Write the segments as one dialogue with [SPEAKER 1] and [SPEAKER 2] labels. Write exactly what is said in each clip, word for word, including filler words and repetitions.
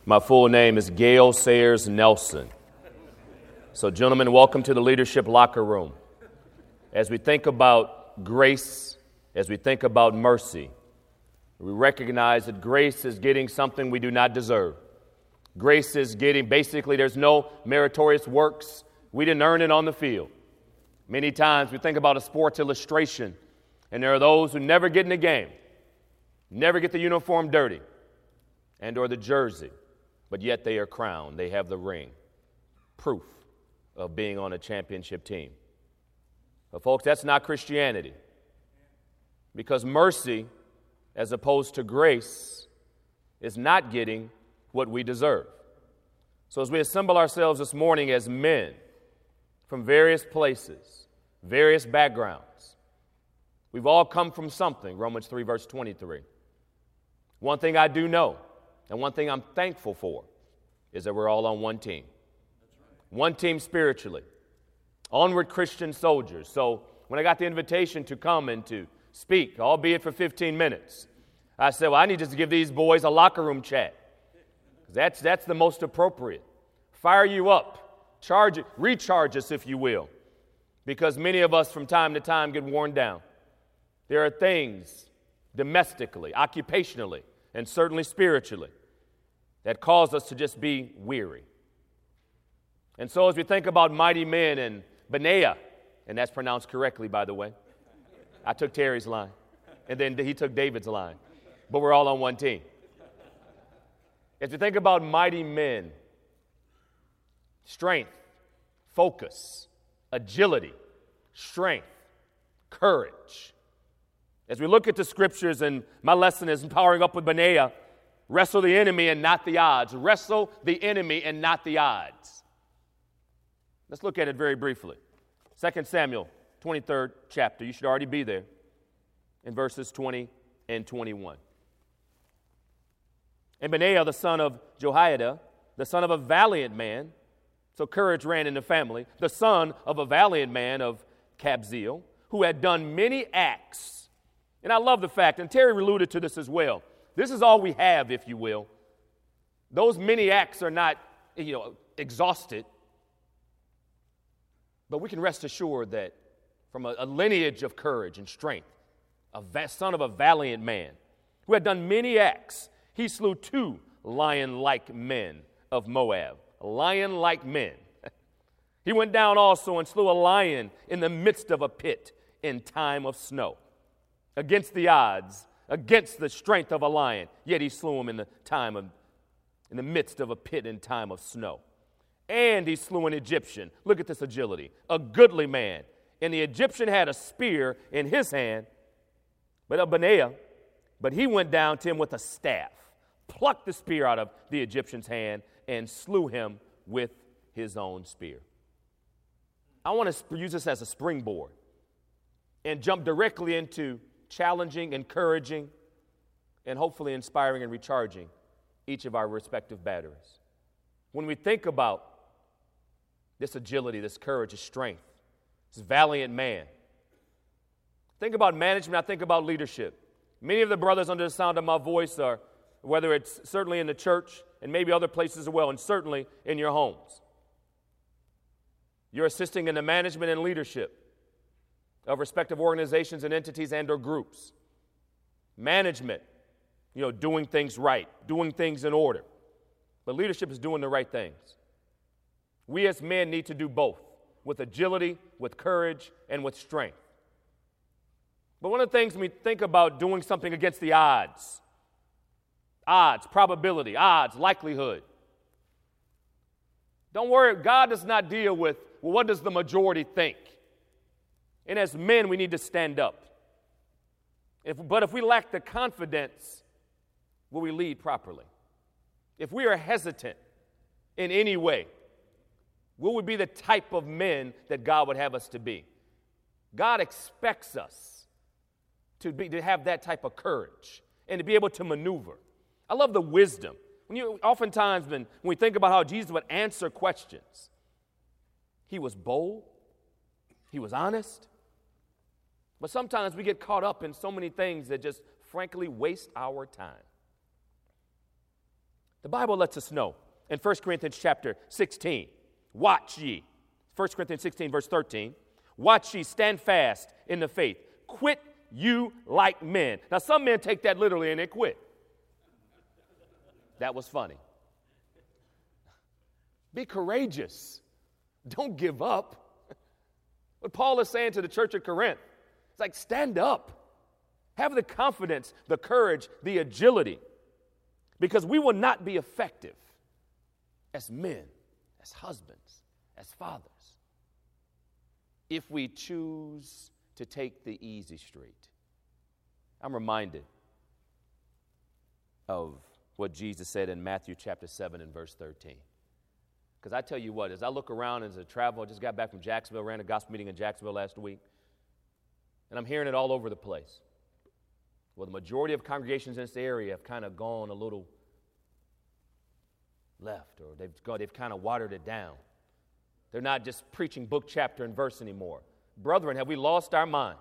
[SPEAKER 1] My full name is Gail Sayers Nelson. So, gentlemen, welcome to the Leadership Locker Room. As we think about grace, as we think about mercy, we recognize that grace is getting something we do not deserve. Grace is getting, basically, there's no meritorious works. We didn't earn it on the field. Many times we think about a sports illustration, and there are those who never get in the game, never get the uniform dirty, and or the jersey, but yet they are crowned. They have the ring. Proof of being on a championship team. But folks, that's not Christianity. Because mercy, as opposed to grace, is not getting what we deserve. So as we assemble ourselves this morning as men from various places, various backgrounds, we've all come from something, Romans three, verse twenty-three. One thing I do know, and one thing I'm thankful for, is that we're all on one team. One team spiritually. Onward Christian soldiers. So when I got the invitation to come and to speak, albeit for fifteen minutes, I said, well, I need just to give these boys a locker room chat. That's, that's the most appropriate. Fire you up. Charge it, recharge us, if you will. Because many of us from time to time get worn down. There are things domestically, occupationally, and certainly spiritually that cause us to just be weary. And so as we think about mighty men and Benaiah, and that's pronounced correctly, by the way. I took Terry's line, and then he took David's line. But we're all on one team. As we think about mighty men, strength, focus, agility, strength, courage. As we look at the scriptures, and my lesson is powering up with Benaiah, wrestle the enemy and not the odds. Wrestle the enemy and not the odds. Let's look at it very briefly. Second Samuel, twenty-third chapter. You should already be there in verses twenty and twenty-one. And Benaiah, the son of Jehoiada, the son of a valiant man, so courage ran in the family, the son of a valiant man of Kabzeel, who had done many acts. And I love the fact, and Terry alluded to this as well, this is all we have, if you will. Those many acts are not, you know, exhausted. But we can rest assured that from a, a lineage of courage and strength, a va- son of a valiant man, who had done many acts, he slew two lion-like men of Moab. Lion-like men. He went down also and slew a lion in the midst of a pit in time of snow. Against the odds, against the strength of a lion, yet he slew him in the time of, in the midst of a pit in time of snow. And he slew an Egyptian. Look at this agility. A goodly man. And the Egyptian had a spear in his hand, but of Benaiah, but he went down to him with a staff, plucked the spear out of the Egyptian's hand, and slew him with his own spear. I want to use this as a springboard and jump directly into challenging, encouraging, and hopefully inspiring and recharging each of our respective batteries. When we think about this agility, this courage, this strength, this valiant man, think about management, I think about leadership. Many of the brothers under the sound of my voice are, whether it's certainly in the church and maybe other places as well, and certainly in your homes. You're assisting in the management and leadership of respective organizations and entities and or groups. Management, you know, doing things right, doing things in order. But leadership is doing the right things. We as men need to do both, with agility, with courage, and with strength. But one of the things when we think about doing something against the odds, odds, probability, odds, likelihood, don't worry, God does not deal with, well, what does the majority think? And as men, we need to stand up. If, but if we lack the confidence, will we lead properly? If we are hesitant in any way, will we be the type of men that God would have us to be? God expects us to, be, to have that type of courage and to be able to maneuver. I love the wisdom. When you, oftentimes when, when we think about how Jesus would answer questions, he was bold, he was honest, but sometimes we get caught up in so many things that just frankly waste our time. The Bible lets us know in First Corinthians chapter sixteen, watch ye. First Corinthians sixteen, verse thirteen. Watch ye, stand fast in the faith. Quit you like men. Now, some men take that literally and they quit. That was funny. Be courageous. Don't give up. What Paul is saying to the church of Corinth, it's like, stand up. Have the confidence, the courage, the agility, because we will not be effective as men, as husbands, as fathers, if we choose to take the easy street. I'm reminded of what Jesus said in Matthew chapter seven and verse thirteen. Because I tell you what, as I look around as I travel, I just got back from Jacksonville, ran a gospel meeting in Jacksonville last week, and I'm hearing it all over the place. Well, the majority of congregations in this area have kind of gone a little left, or they've, gone, they've kind of watered it down. They're not just preaching book, chapter, and verse anymore. Brethren, have we lost our mind?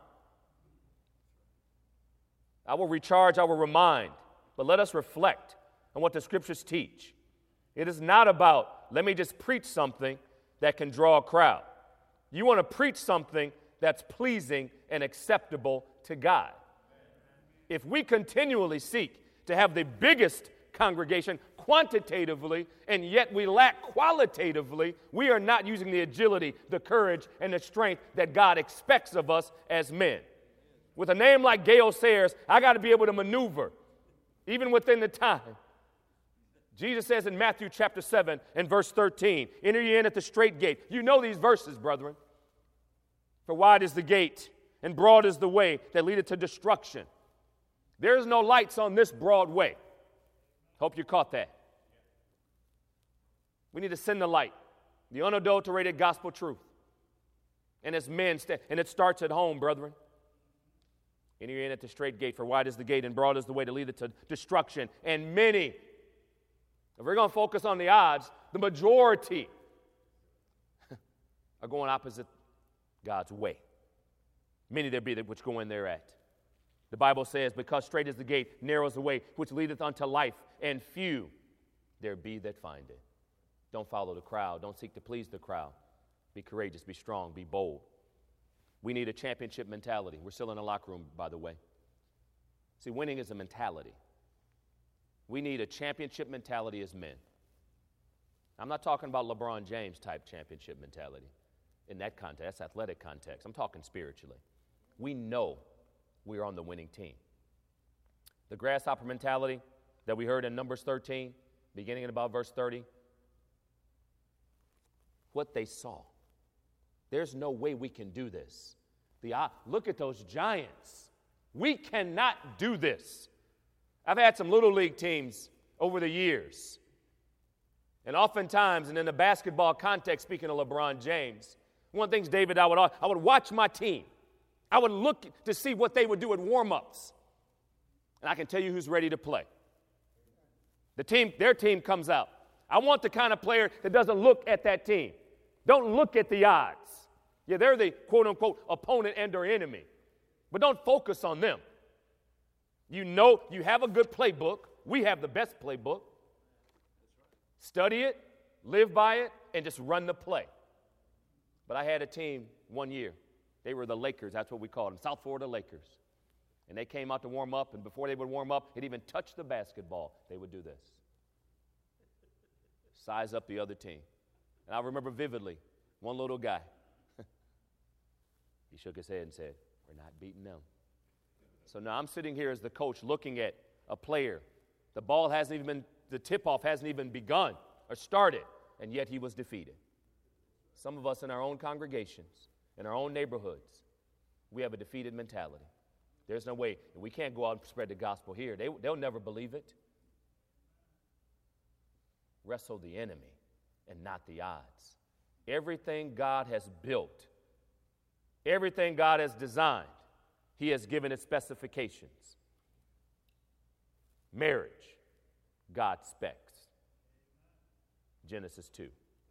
[SPEAKER 1] I will recharge, I will remind, but let us reflect on what the Scriptures teach. It is not about, let me just preach something that can draw a crowd. You want to preach something that's pleasing and acceptable to God. If we continually seek to have the biggest congregation quantitatively, and yet we lack qualitatively, we are not using the agility, the courage, and the strength that God expects of us as men. With a name like Gale Sayers, I got to be able to maneuver, even within the time. Jesus says in Matthew chapter seven and verse thirteen, enter ye in at the strait gate. You know these verses, brethren. For wide is the gate, and broad is the way that leadeth to destruction. There is no lights on this broad way. Hope you caught that. We need to send the light, the unadulterated gospel truth. And as men, st- and it starts at home, brethren. Enter ye in at the strait gate, for wide is the gate, and broad is the way that leadeth to destruction. And many, if we're going to focus on the odds, the majority are going opposite God's way. Many there be that which go in thereat. The Bible says, because straight is the gate, narrow is the way, which leadeth unto life, and few there be that find it. Don't follow the crowd. Don't seek to please the crowd. Be courageous, be strong, be bold. We need a championship mentality. We're still in the locker room, by the way. See, winning is a mentality. We need a championship mentality as men. I'm not talking about LeBron James type championship mentality in that context, that's athletic context. I'm talking spiritually. We know we are on the winning team. The grasshopper mentality that we heard in Numbers thirteen, beginning in about verse thirty, what they saw. There's no way we can do this. The, uh, look at those giants. We cannot do this. I've had some little league teams over the years. And oftentimes, and in the basketball context, speaking of LeBron James, one of the things, David, I would, I would watch my team. I would look to see what they would do at warm-ups. And I can tell you who's ready to play. The team, their team comes out. I want the kind of player that doesn't look at that team. Don't look at the odds. Yeah, they're the quote-unquote opponent and or enemy. But don't focus on them. You know, you have a good playbook. We have the best playbook. Study it, live by it, and just run the play. But I had a team one year. They were the Lakers. That's what we called them, South Florida Lakers. And they came out to warm up, and before they would warm up, it even touched the basketball, they would do this. Size up the other team. And I remember vividly, one little guy, he shook his head and said, we're not beating them. So now I'm sitting here as the coach looking at a player. The ball hasn't even been, the tip-off hasn't even begun or started, and yet he was defeated. Some of us in our own congregations, in our own neighborhoods, we have a defeated mentality. There's no way, and we can't go out and spread the gospel here. They, they'll never believe it. Wrestle the enemy and not the odds. Everything God has built, everything God has designed, He has given its specifications. Marriage, God specs. Genesis two.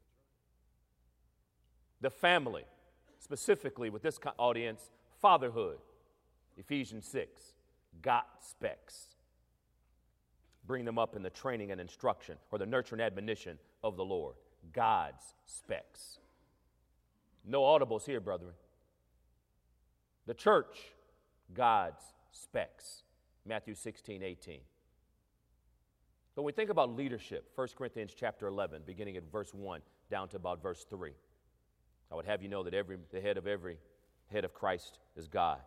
[SPEAKER 1] The family, specifically with this audience, fatherhood, Ephesians six, God specs. bring them up in the training and instruction or the nurture and admonition of the Lord. God's specs. No audibles here, brethren. The church, God's specs. Matthew sixteen, eighteen. But when we think about leadership, First Corinthians chapter eleven, beginning at verse one, down to about verse three, I would have you know that every the head of every head of Christ is God.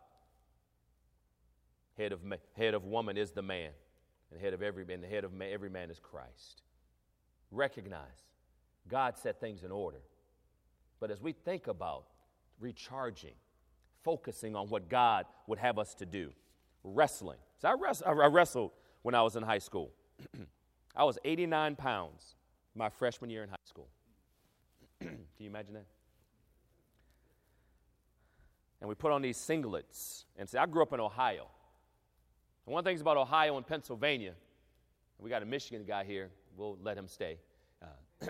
[SPEAKER 1] Head of, head of woman is the man, and the head of every man, the head of man, every man is Christ. Recognize, God set things in order. But as we think about recharging, focusing on what God would have us to do, wrestling. So I, wrest, I wrestled when I was in high school. I was eighty-nine pounds my freshman year in high school. Can you imagine that? And we put on these singlets. And see, I grew up in Ohio. And one of the things about Ohio and Pennsylvania, we got a Michigan guy here, we'll let him stay, uh,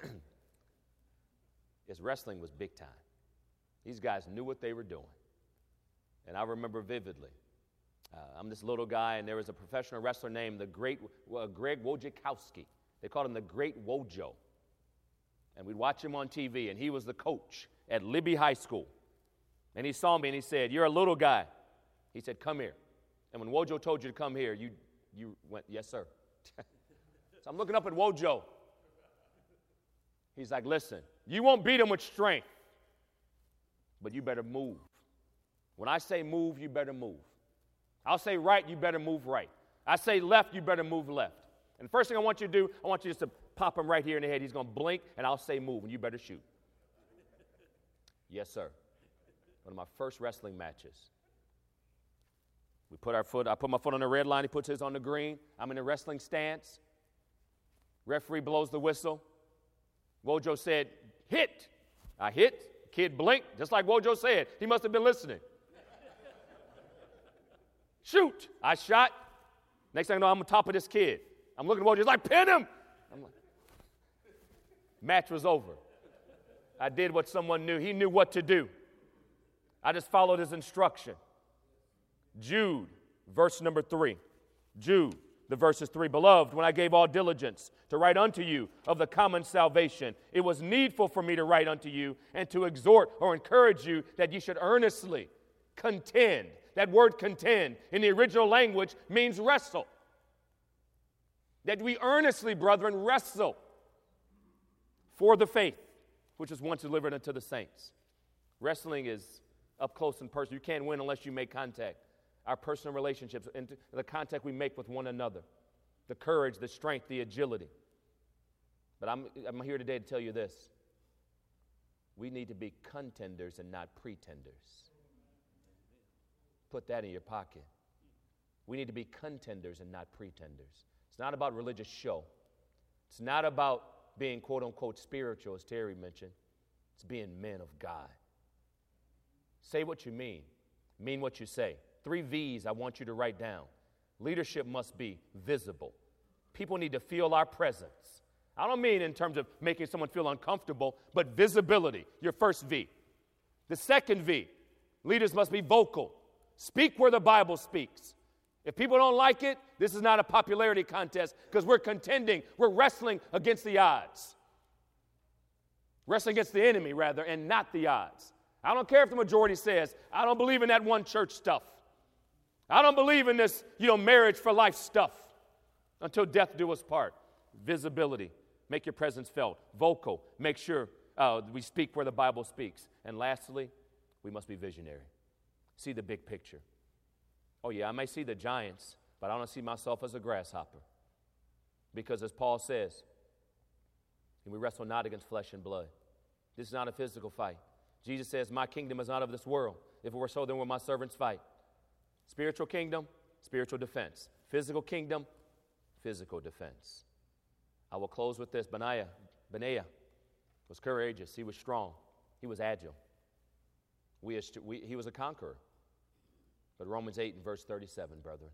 [SPEAKER 1] is wrestling was big time. These guys knew what they were doing. And I remember vividly, uh, I'm this little guy, and there was a professional wrestler named the great uh, Greg Wojciechowski. They called him the Great Wojo. And we'd watch him on T V, and he was the coach at Libby High School. And he saw me, and he said, "You're a little guy." He said, "Come here." And when Wojo told you to come here, you, you went, "Yes, sir." So I'm looking up at Wojo. He's like, "Listen, you won't beat him with strength, but you better move. When I say move, you better move. I'll say right, you better move right. I say left, you better move left. And the first thing I want you to do, I want you just to pop him right here in the head. He's going to blink, and I'll say move, and you better shoot." Yes, sir. One of my first wrestling matches. We put our foot, I put my foot on the red line, he puts his on the green. I'm in a wrestling stance. Referee blows the whistle. Wojo said, "Hit." I hit. Kid blinked, just like Wojo said. He must have been listening. "Shoot." I shot. Next thing I know, I'm on top of this kid. I'm looking at Wojo, he's like, "Pin him." I'm like, match was over. I did what someone knew. He knew what to do. I just followed his instruction. Jude, verse number three. Jude, the verse is three. "Beloved, when I gave all diligence to write unto you of the common salvation, it was needful for me to write unto you and to exhort or encourage you that you should earnestly contend." That word contend in the original language means wrestle. That we earnestly, brethren, wrestle for the faith which is once delivered unto the saints. Wrestling is up close and personal. You can't win unless you make contact. Our personal relationships, and the contact we make with one another, the courage, the strength, the agility. But I'm, I'm here today to tell you this. We need to be contenders and not pretenders. Put that in your pocket. We need to be contenders and not pretenders. It's not about religious show. It's not about being quote-unquote spiritual, as Terry mentioned. It's being men of God. Say what you mean. Mean what you say. Three V's I want you to write down. Leadership must be visible. People need to feel our presence. I don't mean in terms of making someone feel uncomfortable, but visibility, your first V. The second V, leaders must be vocal. Speak where the Bible speaks. If people don't like it, this is not a popularity contest because we're contending, we're wrestling against the odds. Wrestling against the enemy, rather, and not the odds. I don't care if the majority says, "I don't believe in that one church stuff. I don't believe in this, you know, marriage for life stuff." Until death do us part. Visibility. Make your presence felt. Vocal. Make sure uh, we speak where the Bible speaks. And lastly, we must be visionary. See the big picture. Oh yeah, I may see the giants, but I don't see myself as a grasshopper. Because as Paul says, we wrestle not against flesh and blood. This is not a physical fight. Jesus says, "My kingdom is not of this world. If it were so, then will my servants fight." Spiritual kingdom, spiritual defense. Physical kingdom, physical defense. I will close with this. Benaiah, Benaiah was courageous. He was strong. He was agile. We, we, he was a conqueror. But Romans eight and verse thirty-seven, brethren,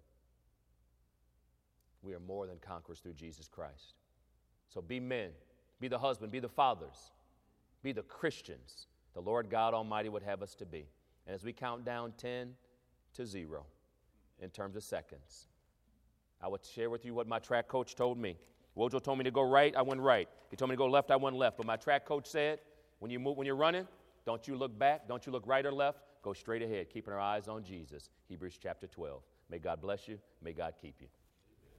[SPEAKER 1] we are more than conquerors through Jesus Christ. So be men, be the husband, be the fathers, be the Christians the Lord God Almighty would have us to be. And as we count down ten to zero in terms of seconds, I would share with you what my track coach told me. Wojo told me to go right, I went right. He told me to go left, I went left. But my track coach said, when, you move, when you're running, don't you look back, don't you look right or left, go straight ahead, keeping our eyes on Jesus. Hebrews chapter twelve. May God bless you. May God keep you.